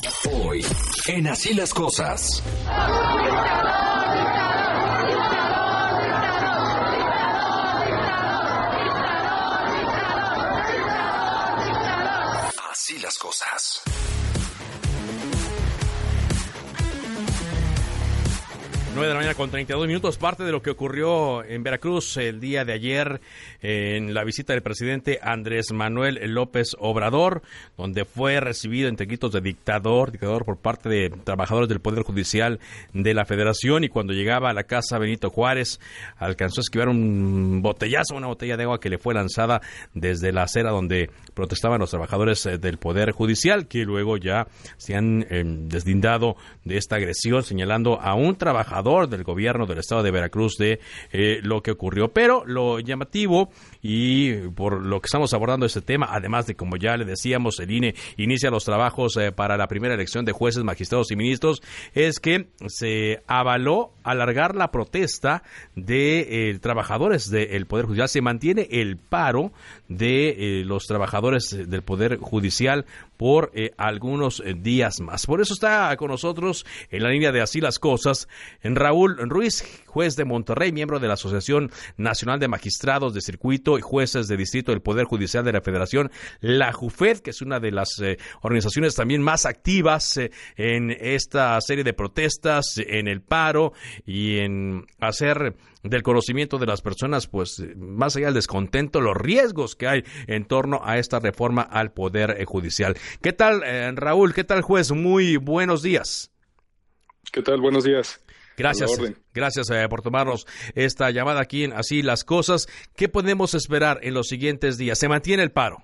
Hoy, en Así las Cosas. Así las cosas. 9:32 a.m, parte de lo que ocurrió en Veracruz el día de ayer en la visita del presidente Andrés Manuel López Obrador, donde fue recibido entre gritos de dictador por parte de trabajadores del Poder Judicial de la Federación, y cuando llegaba a la casa Benito Juárez alcanzó a esquivar un botellazo, una botella de agua que le fue lanzada desde la acera donde protestaban los trabajadores del Poder Judicial, que luego ya se han deslindado de esta agresión, señalando a un trabajador del gobierno del estado de Veracruz de lo que ocurrió. Pero lo llamativo, y por lo que estamos abordando este tema, además de, como ya le decíamos, el INE inicia los trabajos para la primera elección de jueces, magistrados y ministros, es que se avaló alargar la protesta de trabajadores del Poder Judicial. Se mantiene el paro de los trabajadores del Poder Judicial por algunos días más. Por eso está con nosotros en la línea de Así las Cosas Raúl Ruiz, juez de Monterrey, miembro de la Asociación Nacional de Magistrados de Circuito y Jueces de Distrito del Poder Judicial de la Federación, la JUFED, que es una de las organizaciones también más activas en esta serie de protestas, en el paro y en hacer del conocimiento de las personas, pues más allá del descontento, los riesgos que hay en torno a esta reforma al Poder Judicial. ¿Qué tal, Raúl? ¿Qué tal, juez? Muy buenos días. ¿Qué tal? Buenos días. Gracias por tomarnos esta llamada aquí en Así las Cosas. ¿Qué podemos esperar en los siguientes días? ¿Se mantiene el paro?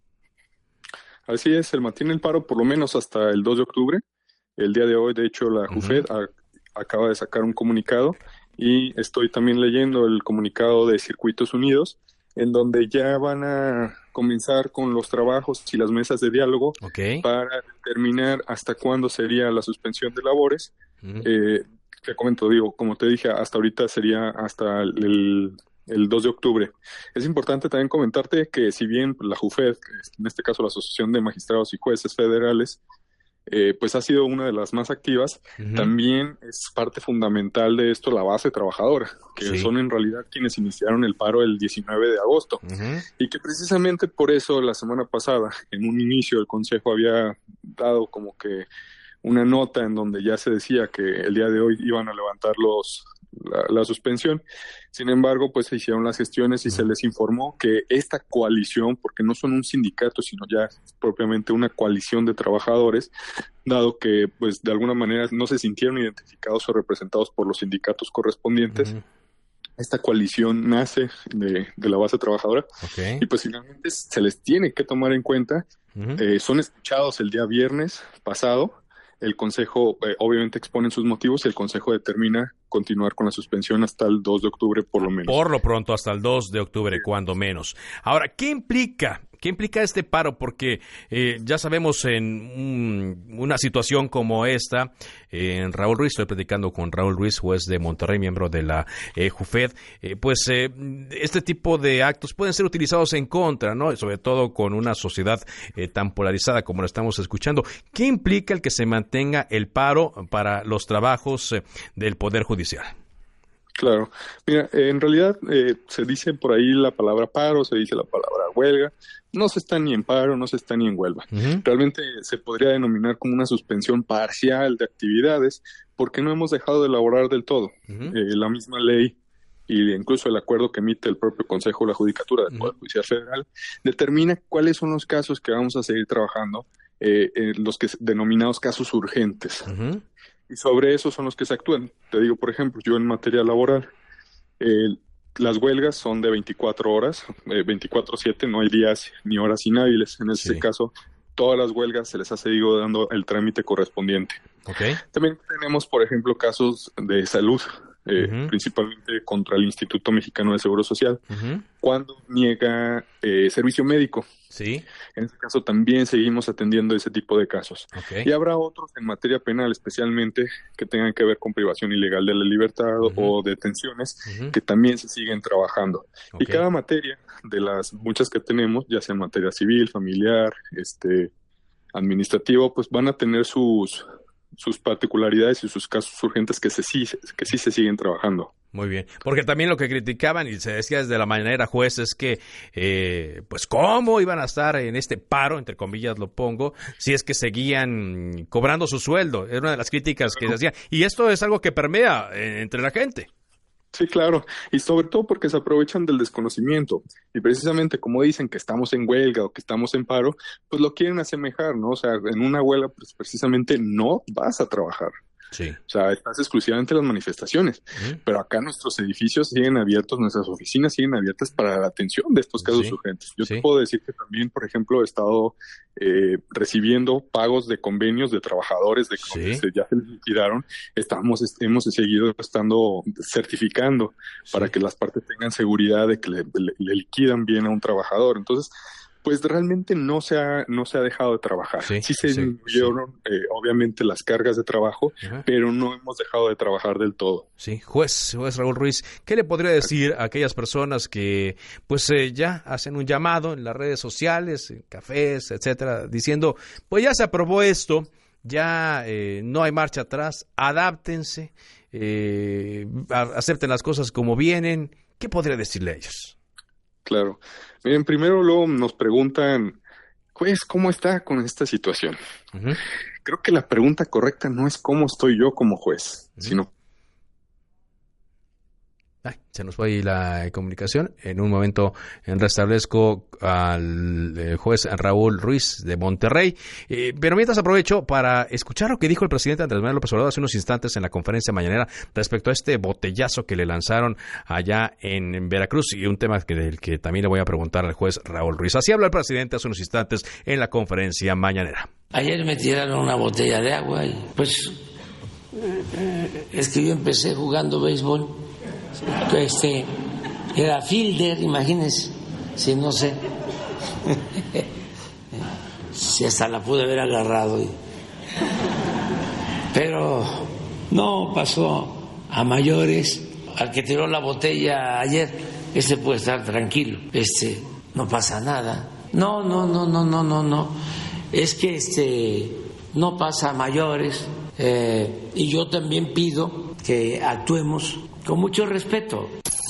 Así es, se mantiene el paro por lo menos hasta el 2 de octubre. El día de hoy, de hecho, la JUFED acaba de sacar un comunicado, y estoy también leyendo el comunicado de Circuitos Unidos, en donde ya van a comenzar con los trabajos y las mesas de diálogo para determinar hasta cuándo sería la suspensión de labores. Te comento, como te dije, hasta ahorita sería hasta el 2 de octubre. Es importante también comentarte que si bien la JUFED, en este caso la Asociación de Magistrados y Jueces Federales, pues ha sido una de las más activas, también es parte fundamental de esto la base trabajadora, que son en realidad quienes iniciaron el paro el 19 de agosto, y que precisamente por eso la semana pasada, en un inicio, el Consejo había dado como que una nota en donde ya se decía que el día de hoy iban a levantar la suspensión. Sin embargo, pues se hicieron las gestiones y se les informó que esta coalición, porque no son un sindicato, sino ya propiamente una coalición de trabajadores, dado que pues de alguna manera no se sintieron identificados o representados por los sindicatos correspondientes, esta coalición nace de la base trabajadora, y pues finalmente se les tiene que tomar en cuenta. Son escuchados el día viernes pasado. El Consejo obviamente expone sus motivos y el Consejo determina continuar con la suspensión hasta el 2 de octubre por lo menos. Por lo pronto hasta el 2 de octubre, cuando menos. Ahora, ¿qué implica este paro? Porque ya sabemos en una situación como esta, Raúl Ruiz, estoy platicando con Raúl Ruiz, juez de Monterrey, miembro de la JUFED, este tipo de actos pueden ser utilizados en contra, ¿no? Sobre todo con una sociedad tan polarizada como la estamos escuchando. ¿Qué implica el que se mantenga el paro para los trabajos del Poder Judicial? Claro. Mira, en realidad se dice por ahí la palabra paro, se dice la palabra huelga. No se está ni en paro, no se está ni en huelga. Realmente se podría denominar como una suspensión parcial de actividades, porque no hemos dejado de elaborar del todo. La misma ley y incluso el acuerdo que emite el propio Consejo de la Judicatura del Poder Judicial Federal determina cuáles son los casos que vamos a seguir trabajando, los que denominados casos urgentes. Y sobre eso son los que se actúan. Te digo, por ejemplo, yo en materia laboral, las huelgas son de 24 horas, 24/7, no hay días ni horas inhábiles. En este caso, todas las huelgas se les ha seguido dando el trámite correspondiente. También tenemos, por ejemplo, casos de salud, principalmente contra el Instituto Mexicano de Seguro Social, cuando niega servicio médico. En este caso también seguimos atendiendo ese tipo de casos. Y habrá otros en materia penal, especialmente que tengan que ver con privación ilegal de la libertad o detenciones, que también se siguen trabajando. Y cada materia de las muchas que tenemos, ya sea en materia civil, familiar, administrativo, pues van a tener sus particularidades y sus casos urgentes que sí se siguen trabajando. Muy bien, porque también lo que criticaban y se decía desde la mañanera, juez, es que pues cómo iban a estar en este paro, entre comillas lo pongo, si es que seguían cobrando su sueldo. Era una de las críticas que se hacían. Y esto es algo que permea entre la gente. Sí, claro, y sobre todo porque se aprovechan del desconocimiento y precisamente como dicen que estamos en huelga o que estamos en paro, pues lo quieren asemejar, ¿no? O sea, en una huelga pues precisamente no vas a trabajar. Sí. O sea, estás exclusivamente en las manifestaciones, pero acá nuestros edificios siguen abiertos, nuestras oficinas siguen abiertas para la atención de estos casos urgentes. Yo te puedo decir que también, por ejemplo, he estado recibiendo pagos de convenios de trabajadores de que ya se liquidaron. Hemos seguido estando certificando para que las partes tengan seguridad de que le liquidan bien a un trabajador. Entonces, pues realmente no se ha dejado de trabajar. Sí se disminuyeron, obviamente, las cargas de trabajo, pero no hemos dejado de trabajar del todo. Sí, juez Raúl Ruiz, ¿qué le podría decir a aquellas personas que pues ya hacen un llamado en las redes sociales, en cafés, etcétera, diciendo, pues ya se aprobó esto, ya no hay marcha atrás, adáptense, acepten las cosas como vienen? ¿Qué podría decirle a ellos? Claro. Miren, primero luego nos preguntan, juez, ¿cómo está con esta situación? Creo que la pregunta correcta no es cómo estoy yo como juez, sino... Se nos fue ahí la comunicación. En un momento restablezco al juez Raúl Ruiz de Monterrey. Pero mientras aprovecho para escuchar lo que dijo el presidente Andrés Manuel López Obrador hace unos instantes en la conferencia mañanera respecto a este botellazo que le lanzaron allá en Veracruz y un tema del que también le voy a preguntar al juez Raúl Ruiz. Así habló el presidente hace unos instantes en la conferencia mañanera. Ayer me tiraron una botella de agua y pues es que yo empecé jugando béisbol. Era fielder, imagínense, si no sé, si hasta la pude haber agarrado, pero no pasó a mayores. Al que tiró la botella ayer, puede estar tranquilo, no pasa nada. No, es que no pasa a mayores, y yo también pido que actuemos con mucho respeto.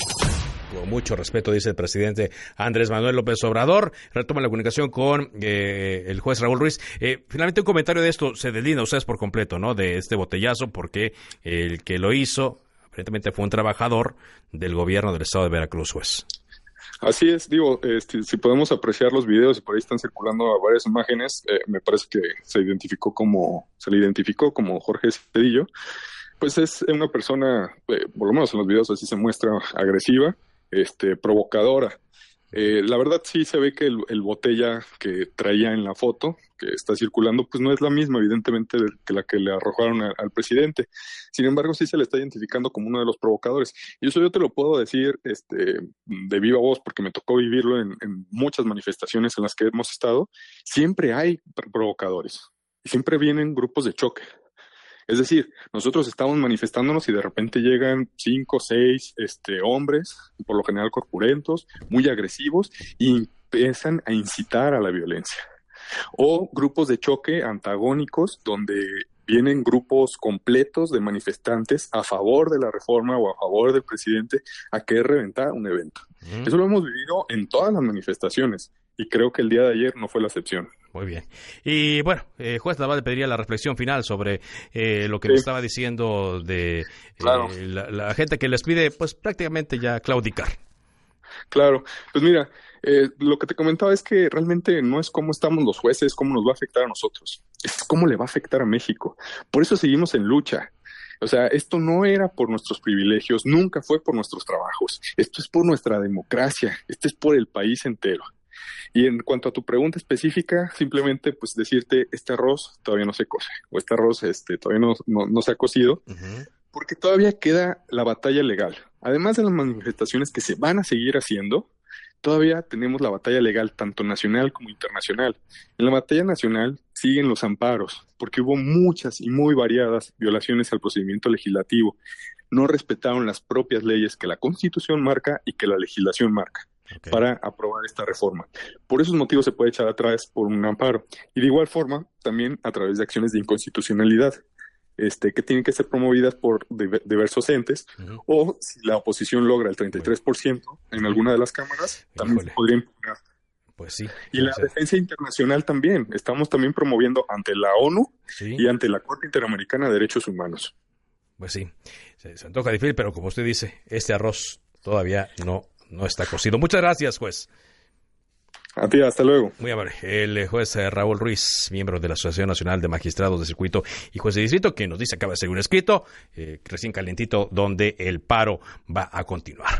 Con mucho respeto, dice el presidente Andrés Manuel López Obrador. Retoma la comunicación con el juez Raúl Ruiz. Finalmente, un comentario de esto. Se deslinda ustedes por completo, ¿no?, de este botellazo, porque el que lo hizo, aparentemente, fue un trabajador del gobierno del estado de Veracruz, juez. Así es, digo, si podemos apreciar los videos y por ahí están circulando varias imágenes, me parece que se le identificó como Jorge Cedillo. Pues es una persona, por lo menos en los videos así se muestra, agresiva, provocadora. La verdad sí se ve que el botella que traía en la foto, que está circulando, pues no es la misma, evidentemente, que la que le arrojaron al presidente. Sin embargo, sí se le está identificando como uno de los provocadores. Y eso yo te lo puedo decir de viva voz, porque me tocó vivirlo en muchas manifestaciones en las que hemos estado. Siempre hay provocadores y siempre vienen grupos de choque. Es decir, nosotros estamos manifestándonos y de repente llegan 5 o 6 hombres, por lo general corpulentos, muy agresivos, y empiezan a incitar a la violencia. O grupos de choque antagónicos donde vienen grupos completos de manifestantes a favor de la reforma o a favor del presidente a querer reventar un evento. Eso lo hemos vivido en todas las manifestaciones y creo que el día de ayer no fue la excepción. Muy bien. Y bueno, juez, nada más le pediría la reflexión final sobre lo que me estaba diciendo de claro. la gente que les pide, pues prácticamente ya claudicar. Claro, pues mira, lo que te comentaba es que realmente no es cómo estamos los jueces, cómo nos va a afectar a nosotros, es cómo le va a afectar a México. Por eso seguimos en lucha. O sea, esto no era por nuestros privilegios, nunca fue por nuestros trabajos. Esto es por nuestra democracia, esto es por el país entero. Y en cuanto a tu pregunta específica, simplemente pues decirte, este arroz todavía no se cose, o este arroz todavía no se ha cocido, porque todavía queda la batalla legal. Además de las manifestaciones que se van a seguir haciendo, todavía tenemos la batalla legal, tanto nacional como internacional. En la batalla nacional siguen los amparos, porque hubo muchas y muy variadas violaciones al procedimiento legislativo. No respetaron las propias leyes que la Constitución marca y que la legislación marca. para aprobar esta reforma. Por esos motivos se puede echar atrás por un amparo. Y de igual forma, también a través de acciones de inconstitucionalidad, que tienen que ser promovidas por diversos entes, o si la oposición logra el 33% en alguna de las cámaras, también se podría impugnar. Pues sí. Y la defensa internacional también. Estamos también promoviendo ante la ONU y ante la Corte Interamericana de Derechos Humanos. Pues sí, se antoja difícil, pero como usted dice, este arroz todavía no está cocido. Muchas gracias, juez. A ti, hasta luego. Muy amable. El juez Raúl Ruiz, miembro de la Asociación Nacional de Magistrados de Circuito y Juez de Distrito, que nos dice acaba de ser un escrito recién calientito donde el paro va a continuar.